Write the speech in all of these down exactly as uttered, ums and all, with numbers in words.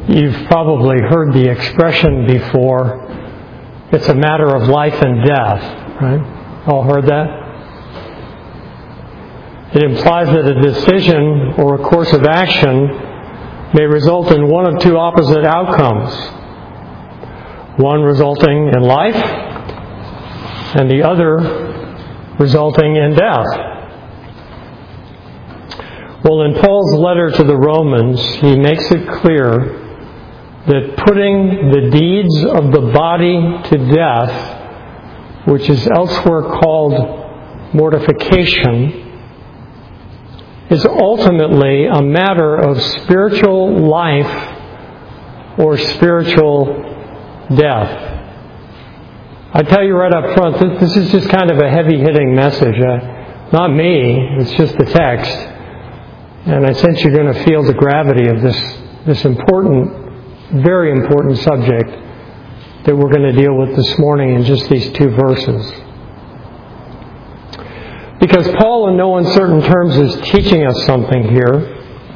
You've probably heard the expression before, it's a matter of life and death, right? All heard that? It implies that a decision or a course of action may result in one of two opposite outcomes. One resulting in life, and the other resulting in death. Well, in Paul's letter to the Romans, he makes it clear that putting the deeds of the body to death, which is elsewhere called mortification, is ultimately a matter of spiritual life or spiritual death. I tell you right up front, this is just kind of a heavy-hitting message. Uh, not me, it's just the text. And I sense you're going to feel the gravity of this, this important, very important subject that we're going to deal with this morning in just these two verses. Because Paul, in no uncertain terms, is teaching us something here.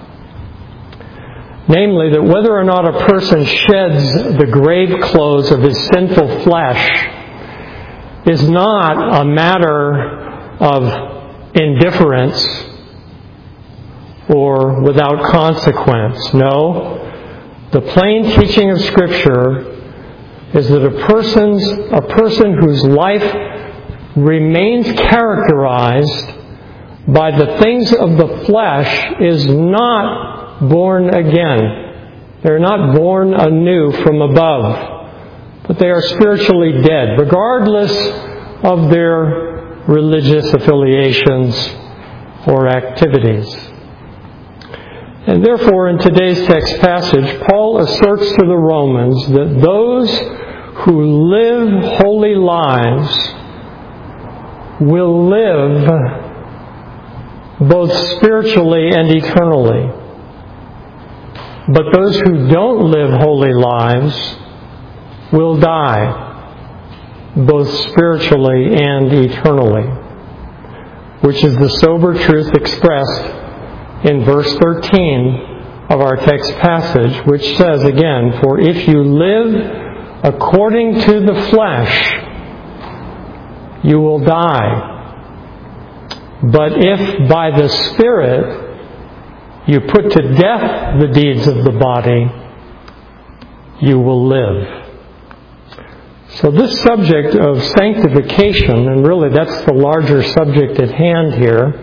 Namely, that whether or not a person sheds the grave clothes of his sinful flesh is not a matter of indifference or without consequence. No. The plain teaching of Scripture is that a person's a person whose life remains characterized by the things of the flesh is not born again. They're not born anew from above, but they are spiritually dead, regardless of their religious affiliations or activities. And therefore, in today's text passage, Paul asserts to the Romans that those who live holy lives will live both spiritually and eternally. But those who don't live holy lives will die, both spiritually and eternally, which is the sober truth expressed in verse thirteen of our text passage, which says again, "For if you live according to the flesh, you will die. But if by the Spirit you put to death the deeds of the body, you will live." So this subject of sanctification, and really that's the larger subject at hand here,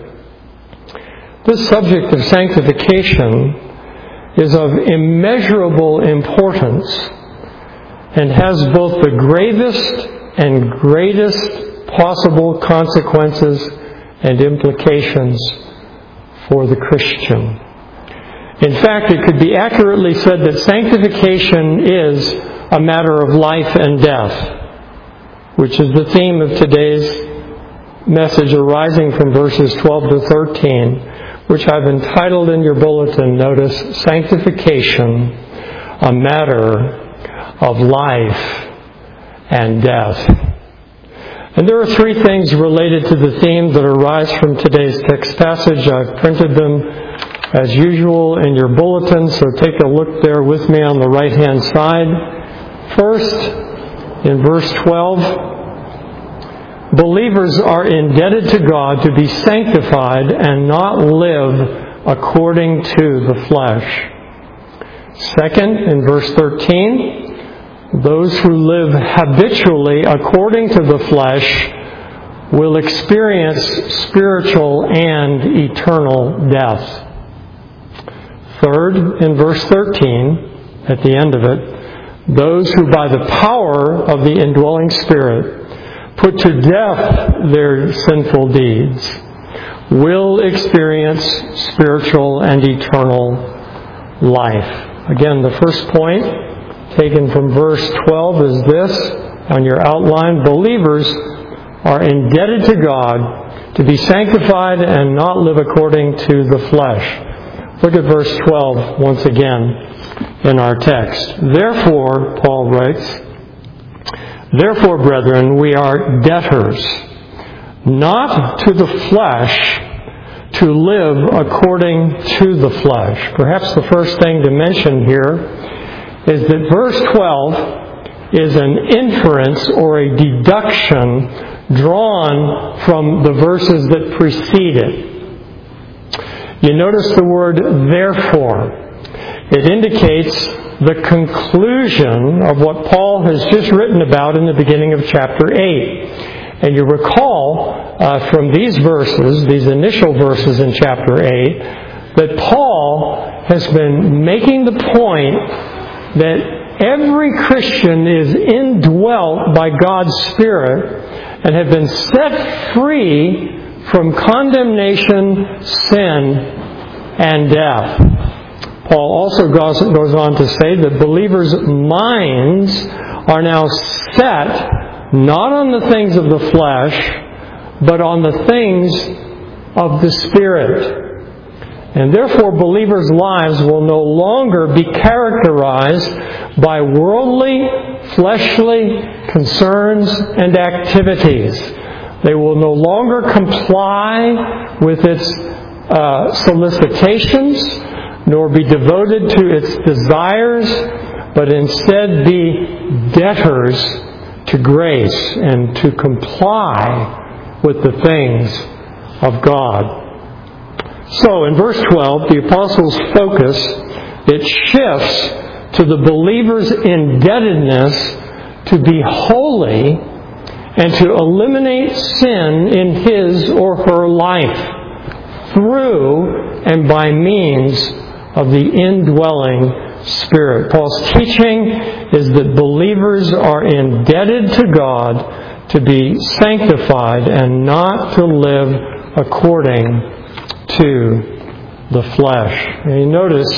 this subject of sanctification is of immeasurable importance and has both the gravest and greatest possible consequences and implications for the Christian. In fact, it could be accurately said that sanctification is a matter of life and death, which is the theme of today's message arising from verses twelve to thirteen, which I've entitled in your bulletin, notice, Sanctification, a Matter of Life and Death. And there are three things related to the theme that arise from today's text passage. I've printed them as usual in your bulletin, so take a look there with me on the right-hand side. First, in verse twelve, believers are indebted to God to be sanctified and not live according to the flesh. Second, in verse thirteen, those who live habitually according to the flesh will experience spiritual and eternal death. Third, in verse thirteen, at the end of it, those who by the power of the indwelling Spirit put to death their sinful deeds will experience spiritual and eternal life. Again, the first point taken from verse twelve is this on your outline: believers are indebted to God to be sanctified and not live according to the flesh. Look at verse twelve once again in our text. Therefore, Paul writes, "Therefore, brethren, we are debtors, not to the flesh, to live according to the flesh." Perhaps the first thing to mention here is that verse twelve is an inference or a deduction drawn from the verses that precede it. You notice the word therefore. It indicates the conclusion of what Paul has just written about in the beginning of chapter eight. And you recall uh, from these verses, these initial verses in chapter eight, that Paul has been making the point that every Christian is indwelt by God's Spirit and have been set free from condemnation, sin, and death. Paul also goes, goes on to say that believers' minds are now set not on the things of the flesh, but on the things of the Spirit. And therefore, believers' lives will no longer be characterized by worldly, fleshly concerns and activities. They will no longer comply with its uh, solicitations, nor be devoted to its desires, but instead be debtors to grace and to comply with the things of God. So, in verse twelve, the apostle's focus, it shifts to the believer's indebtedness to be holy and to eliminate sin in his or her life through and by means of the indwelling Spirit. Paul's teaching is that believers are indebted to God to be sanctified and not to live according to the flesh. And you notice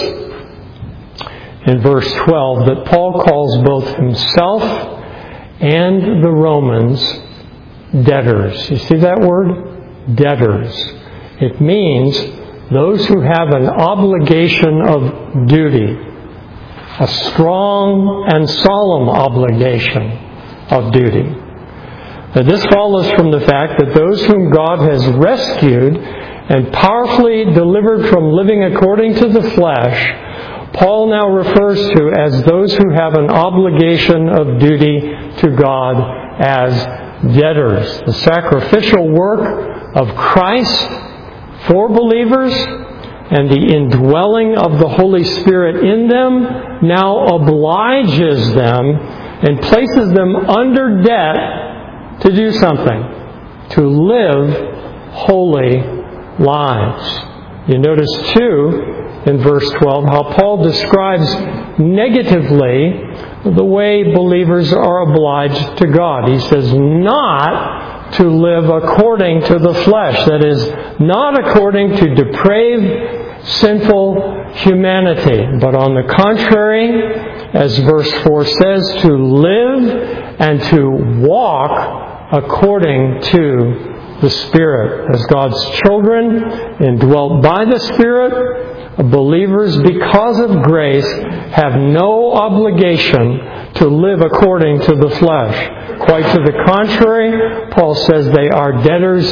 in verse twelve that Paul calls both himself and the Romans debtors. You see that word? Debtors. It means those who have an obligation of duty, a strong and solemn obligation of duty. Now, this follows from the fact that those whom God has rescued and powerfully delivered from living according to the flesh, Paul now refers to as those who have an obligation of duty to God as debtors. The sacrificial work of Christ for believers and the indwelling of the Holy Spirit in them now obliges them and places them under debt to do something, to live holy lives. You notice too in verse twelve how Paul describes negatively the way believers are obliged to God. He says not to live according to the flesh, that is, not according to depraved, sinful humanity, but on the contrary, as verse four says, to live and to walk according to the Spirit. As God's children, indwelt by the Spirit, believers, because of grace, have no obligation to live according to the flesh. Quite to the contrary, Paul says they are debtors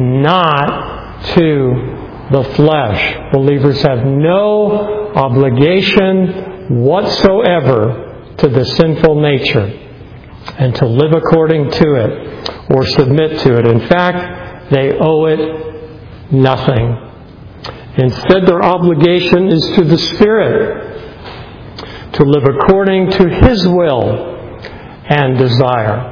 not to the flesh. Believers have no obligation whatsoever to the sinful nature and to live according to it or submit to it. In fact, they owe it nothing. Instead, their obligation is to the Spirit, to live according to His will and desire.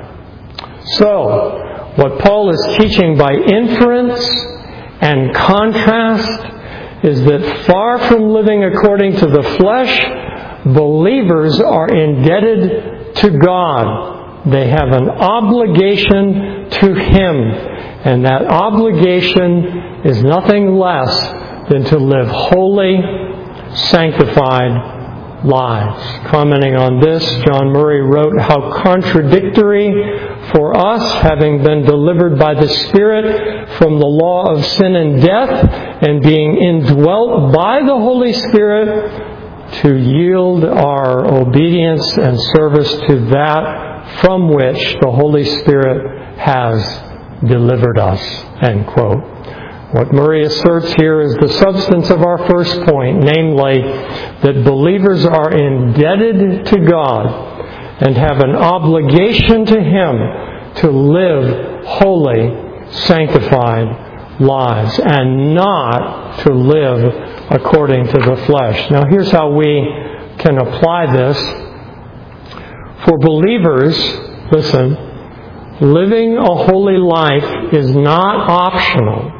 So, what Paul is teaching by inference and contrast is that far from living according to the flesh, believers are indebted to God. They have an obligation to Him, and that obligation is nothing less than to live holy, sanctified lives. Commenting on this, John Murray wrote, "How contradictory for us, having been delivered by the Spirit from the law of sin and death, and being indwelt by the Holy Spirit, to yield our obedience and service to that from which the Holy Spirit has delivered us." End quote. What Murray asserts here is the substance of our first point, namely that believers are indebted to God and have an obligation to Him to live holy, sanctified lives and not to live according to the flesh. Now here's how we can apply this. For believers, listen, living a holy life is not optional,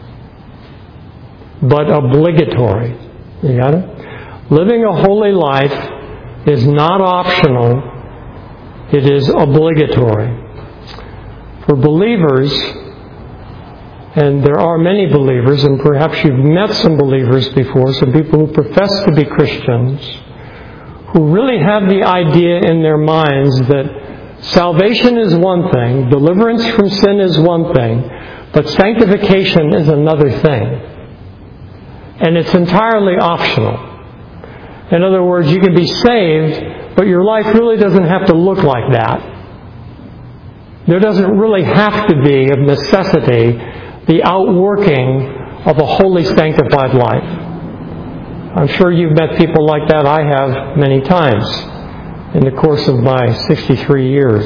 but obligatory. You got it? Living a holy life is not optional, it is obligatory. For believers, and there are many believers, and perhaps you've met some believers before, some people who profess to be Christians, who really have the idea in their minds that salvation is one thing, deliverance from sin is one thing, but sanctification is another thing. And it's entirely optional. In other words, you can be saved, but your life really doesn't have to look like that. There doesn't really have to be, of necessity, the outworking of a holy, sanctified life. I'm sure you've met people like that. I have many times in the course of my sixty-three years.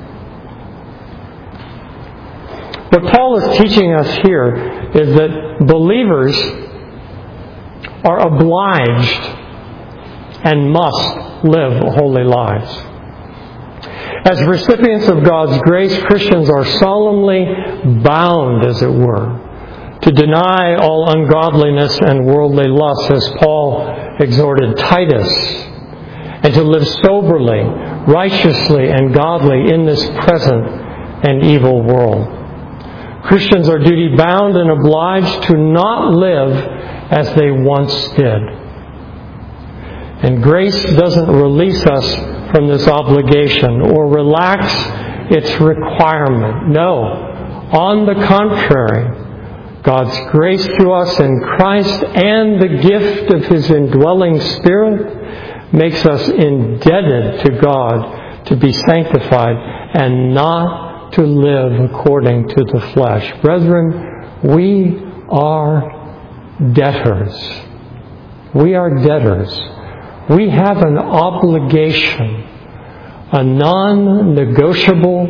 What Paul is teaching us here is that believers are obliged and must live holy lives. As recipients of God's grace, Christians are solemnly bound, as it were, to deny all ungodliness and worldly lust, as Paul exhorted Titus, and to live soberly, righteously, and godly in this present and evil world. Christians are duty-bound and obliged to not live as they once did. And grace doesn't release us from this obligation or relax its requirement. No. On the contrary, God's grace to us in Christ and the gift of His indwelling Spirit makes us indebted to God to be sanctified and not to live according to the flesh. Brethren, we are debtors. We are debtors. We have an obligation, a non-negotiable,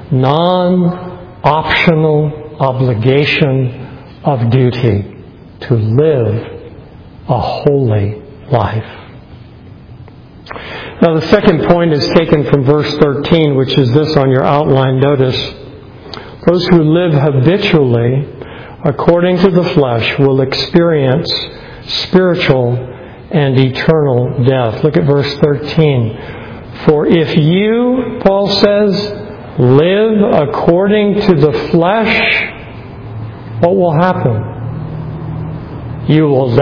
non-optional obligation of duty to live a holy life. Now the second point is taken from verse thirteen, which is this on your outline. Notice, those who live habitually according to the flesh will experience spiritual and eternal death. Look at verse thirteen. For if you, Paul says, live according to the flesh, what will happen? You will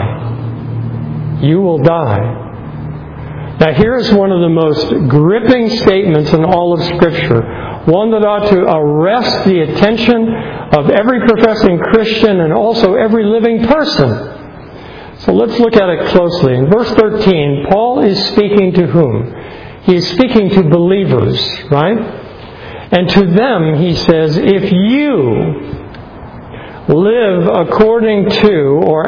die. You will die. Now here's one of the most gripping statements in all of Scripture. One that ought to arrest the attention of every professing Christian and also every living person. So let's look at it closely. In verse thirteen, Paul is speaking to whom? He is speaking to believers, right? And to them he says, if you live according to or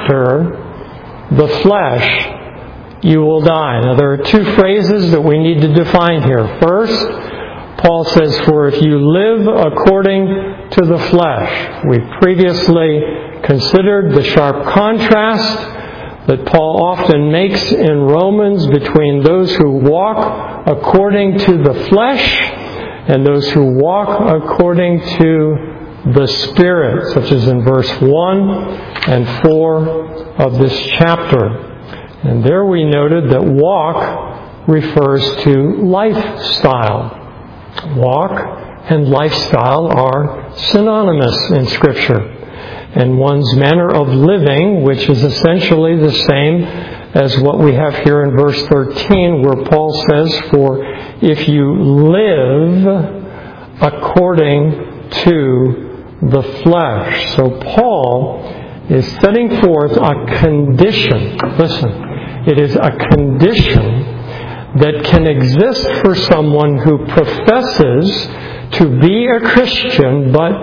after the flesh, you will die. Now there are two phrases that we need to define here. First, Paul says, for if you live according to the flesh. We previously considered the sharp contrast that Paul often makes in Romans between those who walk according to the flesh and those who walk according to the Spirit, such as in verse one and four of this chapter. And there we noted that walk refers to lifestyle. Walk and lifestyle are synonymous in Scripture. And one's manner of living, which is essentially the same as what we have here in verse thirteen, where Paul says, for if you live according to the flesh. So Paul is setting forth a condition. Listen, it is a condition that can exist for someone who professes to be a Christian, but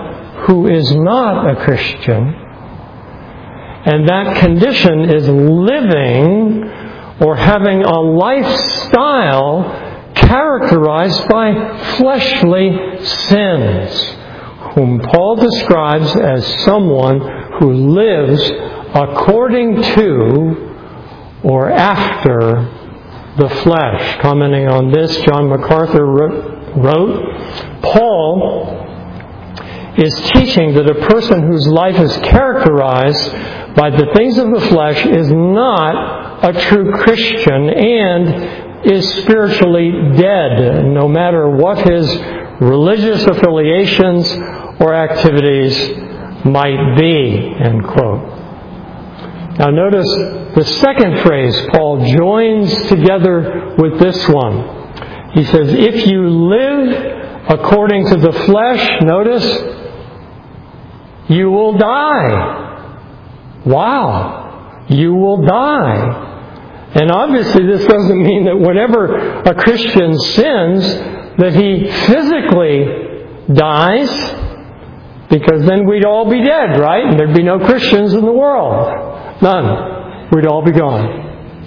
who is not a Christian. And that condition is living or having a lifestyle characterized by fleshly sins, whom Paul describes as someone who lives according to or after the flesh. Commenting on this, John MacArthur wrote, Paul is teaching that a person whose life is characterized by the things of the flesh is not a true Christian and is spiritually dead, no matter what his religious affiliations or activities might be, end quote. Now notice the second phrase Paul joins together with this one. He says, if you live according to the flesh, notice, you will die. Wow. You will die. And obviously this doesn't mean that whenever a Christian sins, that he physically dies, because then we'd all be dead, right? And there'd be no Christians in the world. None. We'd all be gone.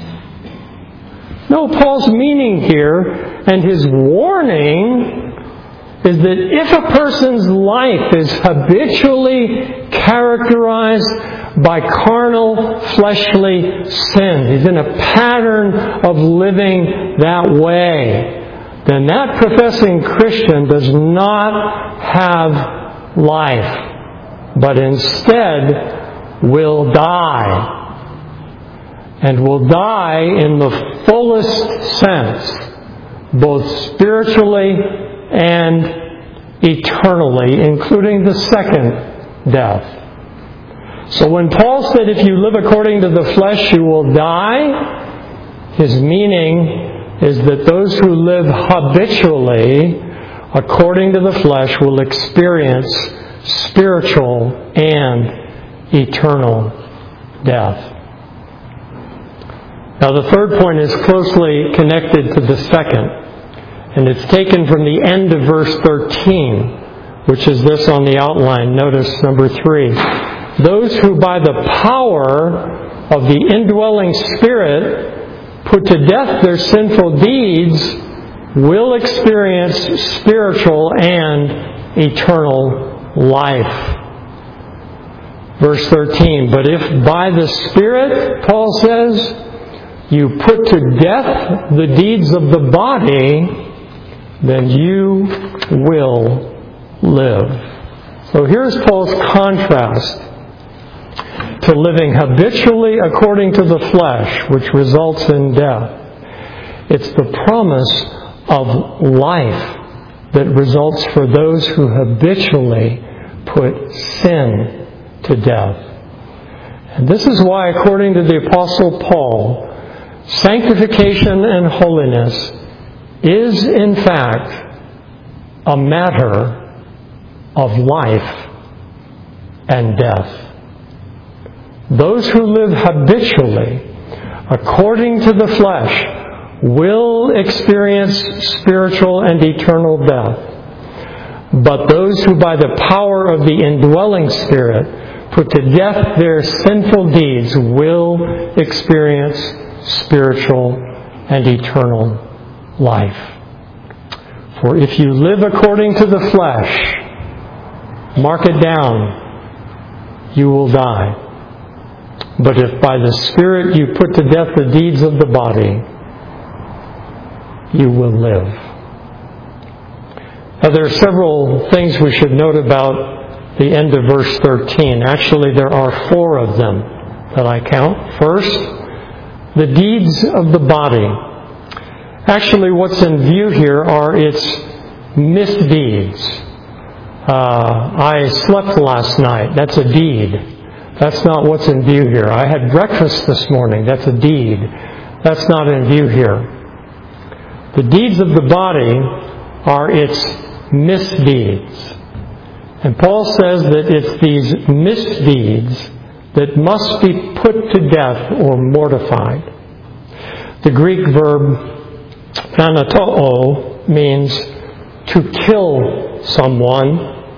No, Paul's meaning here and his warning is that if a person's life is habitually characterized by carnal, fleshly sin, he's in a pattern of living that way, then that professing Christian does not have life, but instead will die. And will die in the fullest sense, both spiritually and eternally, including the second death. So when Paul said, if you live according to the flesh, you will die, his meaning is that those who live habitually according to the flesh will experience spiritual and eternal death. Now the third point is closely connected to the second, and it's taken from the end of verse thirteen, which is this on the outline. Notice number three. Those who by the power of the indwelling Spirit put to death their sinful deeds will experience spiritual and eternal life. Verse thirteen, but if by the Spirit, Paul says, you put to death the deeds of the body, then you will live. So here's Paul's contrast to living habitually according to the flesh, which results in death. It's the promise of life that results for those who habitually put sin to death. And this is why, according to the Apostle Paul, sanctification and holiness is, in fact, a matter of life and death. Those who live habitually according to the flesh will experience spiritual and eternal death. But those who by the power of the indwelling Spirit put to death their sinful deeds will experience spiritual and eternal life. For if you live according to the flesh, mark it down, you will die. But if by the Spirit you put to death the deeds of the body, you will live. Now there are several things we should note about the end of verse thirteen. Actually, there are four of them that I count. First, the deeds of the body. Actually, what's in view here are its misdeeds. Uh, I slept last night. That's a deed. That's not what's in view here. I had breakfast this morning. That's a deed. That's not in view here. The deeds of the body are its misdeeds. And Paul says that it's these misdeeds that must be put to death or mortified. The Greek verb thanatoo means to kill someone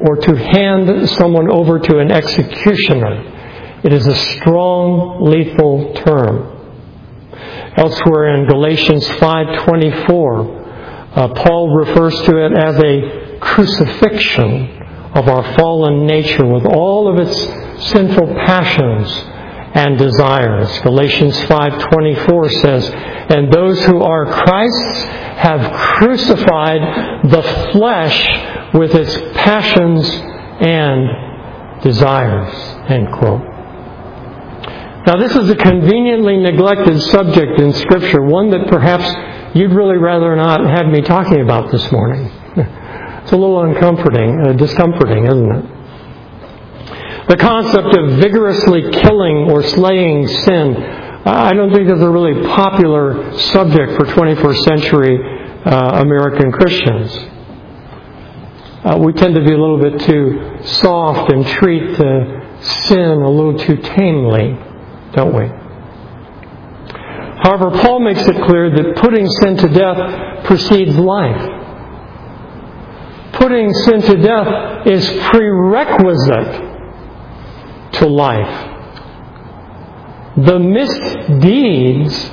or to hand someone over to an executioner. It is a strong, lethal term. Elsewhere in Galatians five twenty-four, uh, Paul refers to it as a crucifixion of our fallen nature with all of its sinful passions and desires. Galatians five twenty-four says, "And those who are Christ's have crucified the flesh with its passions and desires." End quote. Now this is a conveniently neglected subject in Scripture, one that perhaps you'd really rather not have me talking about this morning. It's a little uncomforting, uh, discomforting, isn't it? The concept of vigorously killing or slaying sin, I don't think is a really popular subject for twenty-first century uh, American Christians. Uh, we tend to be a little bit too soft and treat uh, sin a little too tamely, don't we? However, Paul makes it clear that putting sin to death precedes life. Putting sin to death is prerequisite to life. The misdeeds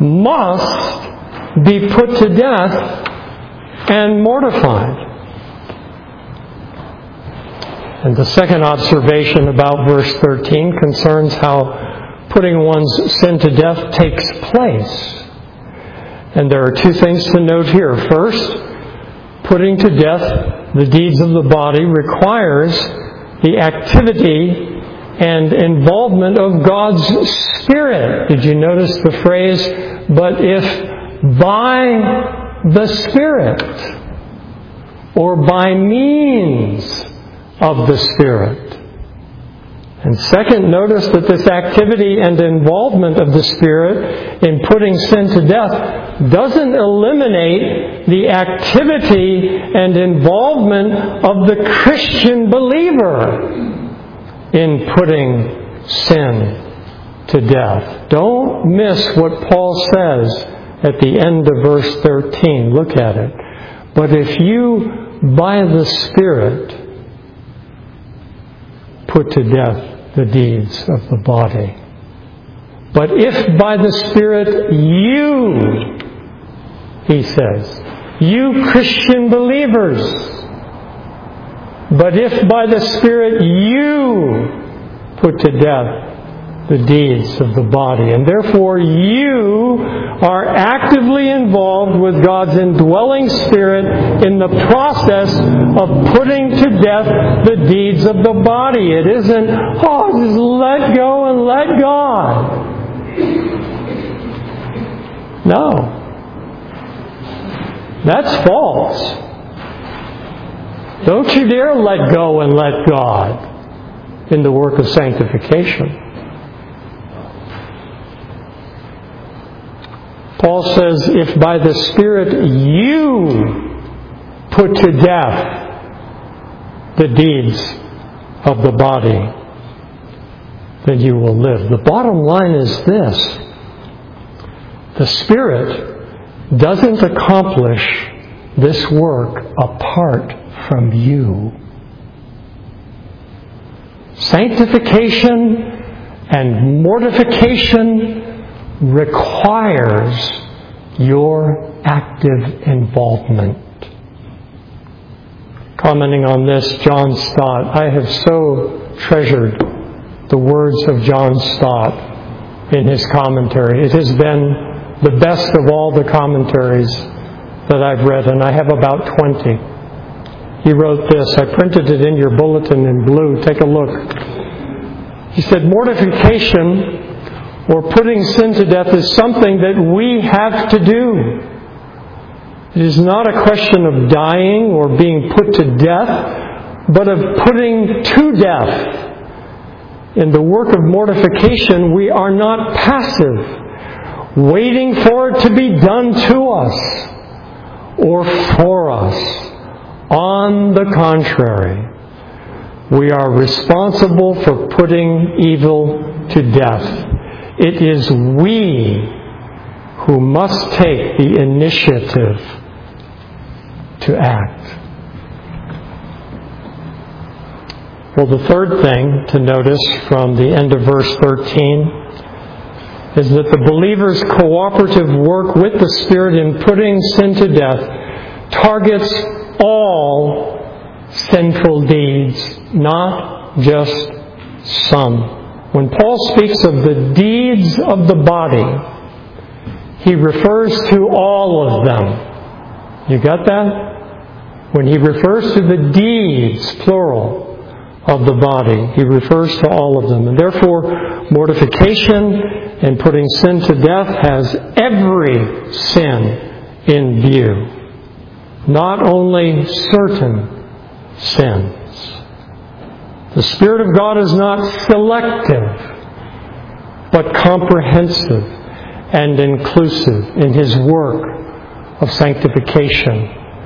must be put to death and mortified. And the second observation about verse thirteen concerns how putting one's sin to death takes place. And there are two things to note here. First, putting to death the deeds of the body requires the activity and involvement of God's Spirit. Did you notice the phrase, "But if by the Spirit," or by means of the Spirit? And second, notice that this activity and involvement of the Spirit in putting sin to death doesn't eliminate the activity and involvement of the Christian believer in putting sin to death. Don't miss what Paul says at the end of verse thirteen. Look at it. "But if you, by the Spirit, put to death the deeds of the body." But if by the Spirit you, he says, you Christian believers, but if by the Spirit you put to death the deeds of the body, and therefore you are actively involved with God's indwelling Spirit in the process of putting to death the deeds of the body. It isn't, oh, just let go and let God. No. That's false. Don't you dare let go and let God in the work of sanctification. Paul says, if by the Spirit you put to death the deeds of the body, then you will live. The bottom line is this: the Spirit doesn't accomplish this work apart from you. Sanctification and mortification requires your active involvement. Commenting on this, John Stott, I have so treasured the words of John Stott in his commentary. It has been the best of all the commentaries that I've read, and I have about twenty. He wrote this. I printed it in your bulletin in blue. Take a look. He said, mortification, or putting sin to death, is something that we have to do. It is not a question of dying or being put to death, but of putting to death. In the work of mortification, we are not passive, waiting for it to be done to us or for us. On the contrary, we are responsible for putting evil to death. It is we who must take the initiative to act. Well, the third thing to notice from the end of verse thirteen is that the believer's cooperative work with the Spirit in putting sin to death targets all sinful deeds, not just some. When Paul speaks of the deeds of the body, he refers to all of them. You got that? When he refers to the deeds, plural, of the body, he refers to all of them. And therefore, mortification and putting sin to death has every sin in view, not only certain sins. The Spirit of God is not selective, but comprehensive and inclusive in His work of sanctification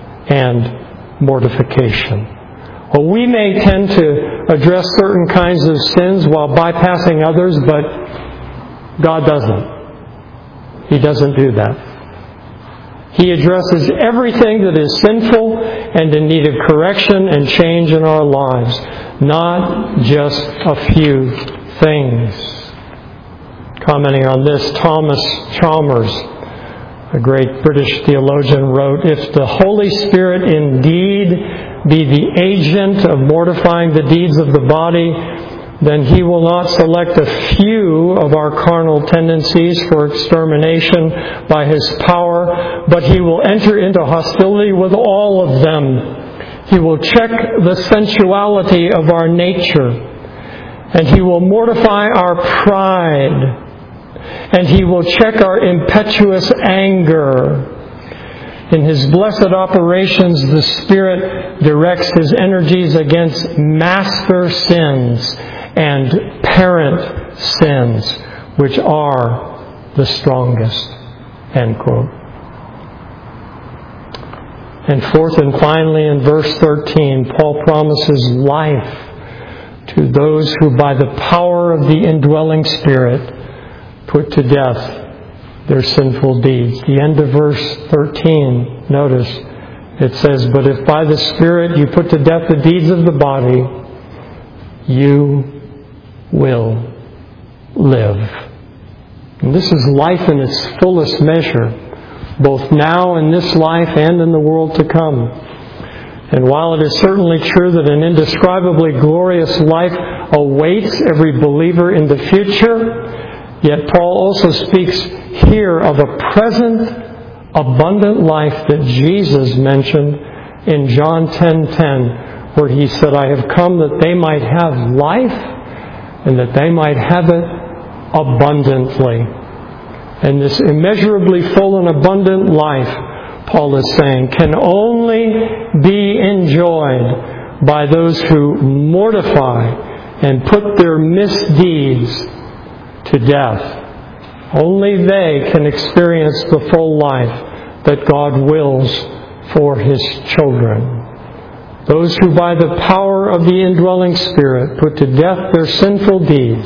and mortification. Well, we may tend to address certain kinds of sins while bypassing others, but God doesn't. He doesn't do that. He addresses everything that is sinful and in need of correction and change in our lives, not just a few things. Commenting on this, Thomas Chalmers, a great British theologian, wrote, "If the Holy Spirit indeed be the agent of mortifying the deeds of the body, then He will not select a few of our carnal tendencies for extermination by His power, but He will enter into hostility with all of them. He will check the sensuality of our nature, and He will mortify our pride, and He will check our impetuous anger. In His blessed operations, the Spirit directs His energies against master sins and parent sins, which are the strongest." End quote. And fourth and finally, in verse thirteen, Paul promises life to those who by the power of the indwelling Spirit put to death their sinful deeds. The end of verse thirteen, notice, it says, "But if by the Spirit you put to death the deeds of the body, you will live." And this is life in its fullest measure, both now in this life and in the world to come. And while it is certainly true that an indescribably glorious life awaits every believer in the future, yet Paul also speaks here of a present abundant life that Jesus mentioned in John ten ten, where He said, "I have come that they might have life, and that they might have it abundantly." And this immeasurably full and abundant life, Paul is saying, can only be enjoyed by those who mortify and put their misdeeds to death. Only they can experience the full life that God wills for His children. Those who by the power of the indwelling Spirit put to death their sinful deeds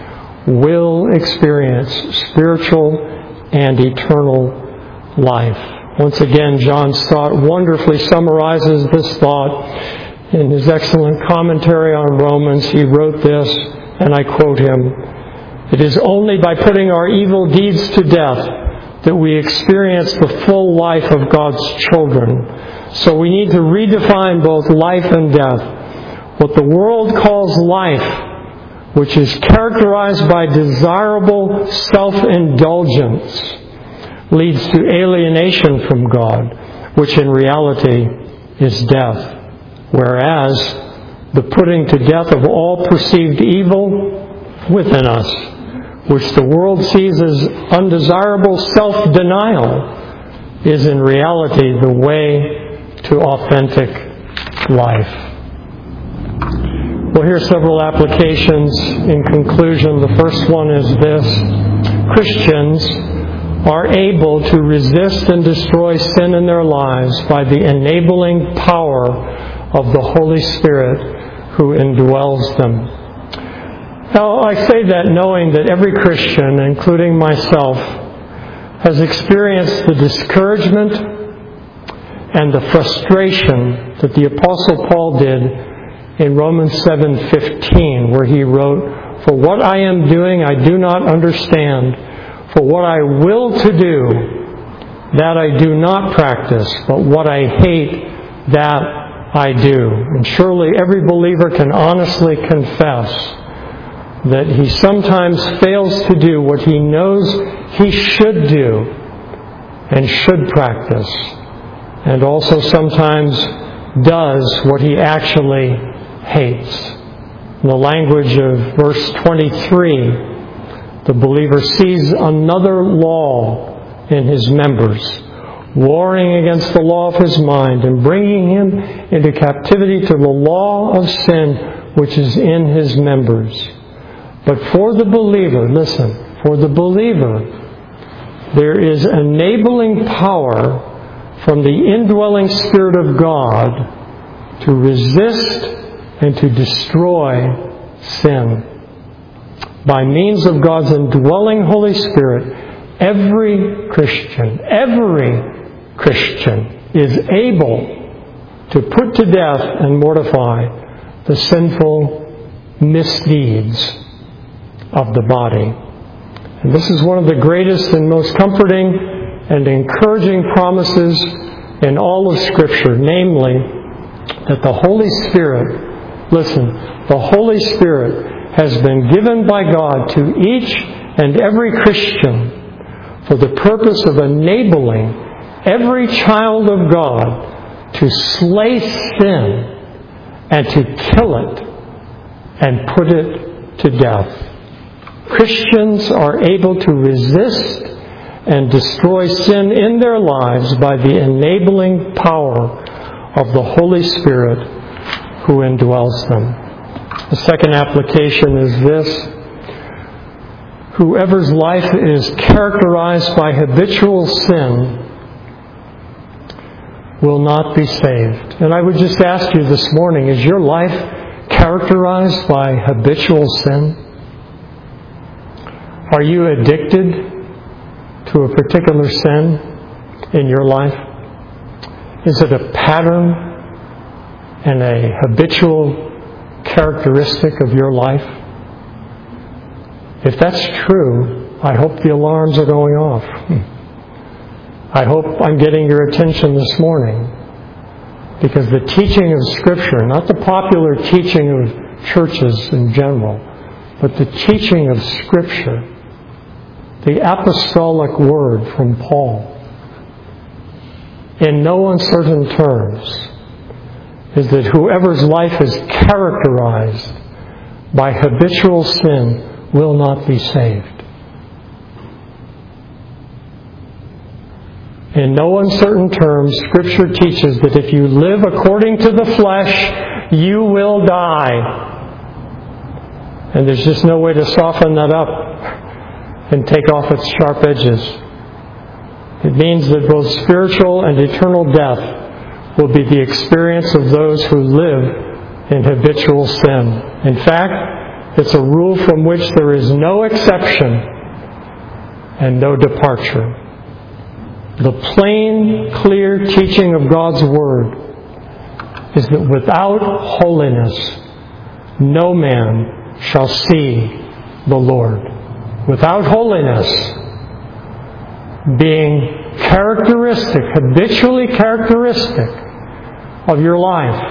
will experience spiritual and eternal life. Once again, John Stott wonderfully summarizes this thought in his excellent commentary on Romans. He wrote this, and I quote him, "It is only by putting our evil deeds to death that we experience the full life of God's children. So we need to redefine both life and death. What the world calls life, which is characterized by desirable self-indulgence, leads to alienation from God, which in reality is death. Whereas the putting to death of all perceived evil within us, which the world sees as undesirable self-denial, is in reality the way to authentic life." Well, here are several applications in conclusion. The first one is this: Christians are able to resist and destroy sin in their lives by the enabling power of the Holy Spirit who indwells them. Now, I say that knowing that every Christian, including myself, has experienced the discouragement and the frustration that the Apostle Paul did in Romans seven fifteen, where he wrote, "For what I am doing I do not understand. For what I will to do, that I do not practice, but what I hate, that I do." And surely every believer can honestly confess that he sometimes fails to do what he knows he should do and should practice, and also sometimes does what he actually hates. In the language of verse twenty-three, the believer sees another law in his members, warring against the law of his mind and bringing him into captivity to the law of sin which is in his members. But for the believer, listen, for the believer, there is enabling power from the indwelling Spirit of God to resist and to destroy sin. By means of God's indwelling Holy Spirit, every Christian, every Christian is able to put to death and mortify the sinful misdeeds of the body. And this is one of the greatest and most comforting and encouraging promises in all of Scripture, namely that the Holy Spirit, listen, the Holy Spirit has been given by God to each and every Christian for the purpose of enabling every child of God to slay sin and to kill it and put it to death. Christians are able to resist and destroy sin in their lives by the enabling power of the Holy Spirit who indwells them. The second application is this: whoever's life is characterized by habitual sin will not be saved. And I would just ask you this morning, is your life characterized by habitual sin? Are you addicted to a particular sin in your life? Is it a pattern and a habitual characteristic of your life? If that's true, I hope the alarms are going off. I hope I'm getting your attention this morning, because the teaching of Scripture, not the popular teaching of churches in general, but the teaching of Scripture, the apostolic word from Paul, in no uncertain terms, is that whoever's life is characterized by habitual sin will not be saved. In no uncertain terms, Scripture teaches that if you live according to the flesh, you will die. And there's just no way to soften that up and take off its sharp edges. It means that both spiritual and eternal death will be the experience of those who live in habitual sin. In fact, it's a rule from which there is no exception and no departure. The plain, clear teaching of God's Word is that without holiness, no man shall see the Lord. Without holiness being characteristic, habitually characteristic of your life,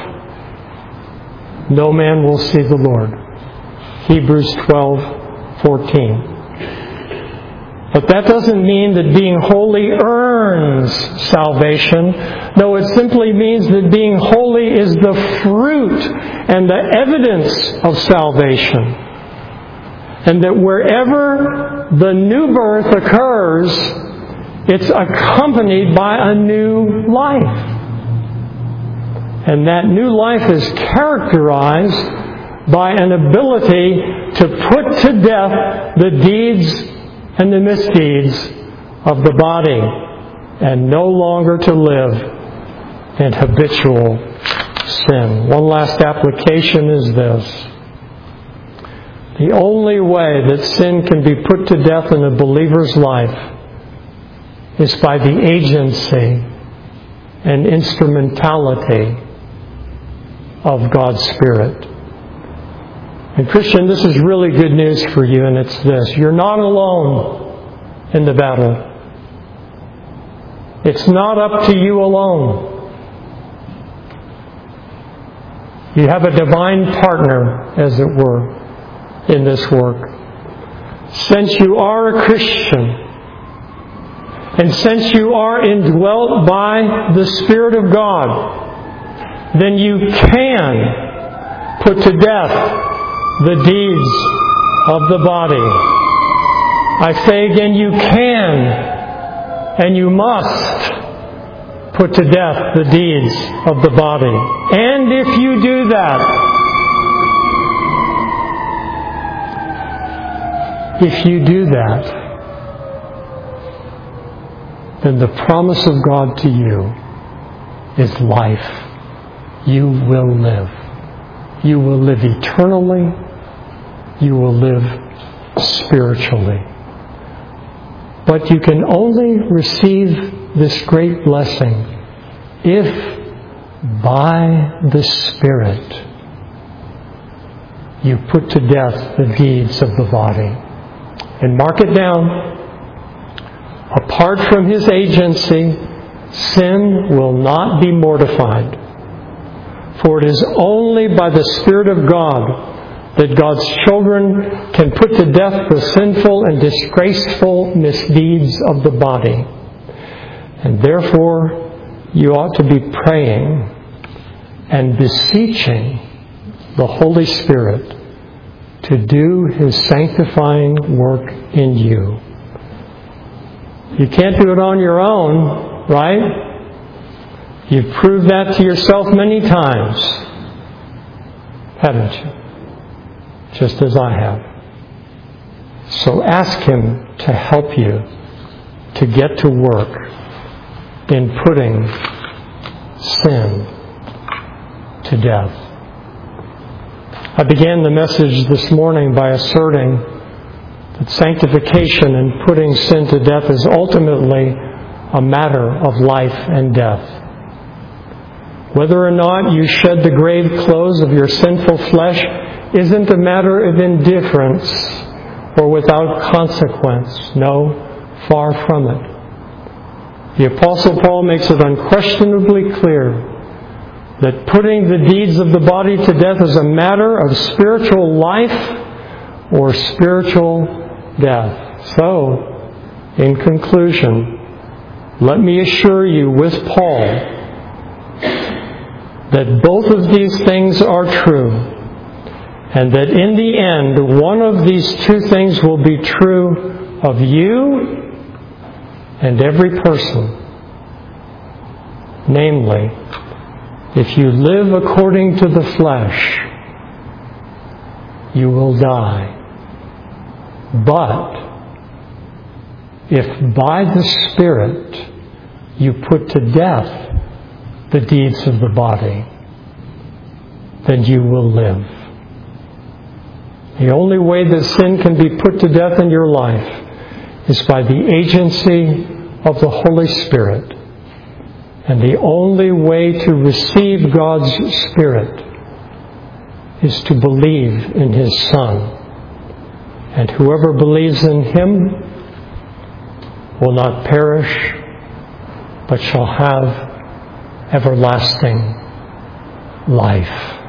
no man will see the Lord. Hebrews twelve fourteen. But that doesn't mean that being holy earns salvation. No, it simply means that being holy is the fruit and the evidence of salvation. And that wherever the new birth occurs, it's accompanied by a new life. And that new life is characterized by an ability to put to death the deeds and the misdeeds of the body, and no longer to live in habitual sin. One last application is this: the only way that sin can be put to death in a believer's life is by the agency and instrumentality of God's Spirit. And Christian, this is really good news for you, and it's this. You're not alone in the battle. It's not up to you alone. You have a divine partner, as it were, in this work. Since you are a Christian, and since you are indwelt by the Spirit of God, then you can put to death the deeds of the body. I say again, you can and you must put to death the deeds of the body. And if you do that, if you do that, then the promise of God to you is life. You will live. You will live eternally. You will live spiritually. But you can only receive this great blessing if by the Spirit you put to death the deeds of the body. And mark it down. Apart from His agency, sin will not be mortified. For it is only by the Spirit of God that God's children can put to death the sinful and disgraceful misdeeds of the body. And therefore, you ought to be praying and beseeching the Holy Spirit to do His sanctifying work in you. You can't do it on your own, right? You've proved that to yourself many times, haven't you? Just as I have. So ask Him to help you to get to work in putting sin to death. I began the message this morning by asserting that sanctification and putting sin to death is ultimately a matter of life and death. Whether or not you shed the grave clothes of your sinful flesh isn't a matter of indifference or without consequence. No, far from it. The Apostle Paul makes it unquestionably clear that putting the deeds of the body to death is a matter of spiritual life or spiritual death. So, in conclusion, let me assure you with Paul that both of these things are true, and that in the end, one of these two things will be true of you and every person. Namely, if you live according to the flesh, you will die. But if by the Spirit you put to death the deeds of the body, then you will live. The only way that sin can be put to death in your life is by the agency of the Holy Spirit. And the only way to receive God's Spirit is to believe in His Son. And whoever believes in Him will not perish, but shall have everlasting life.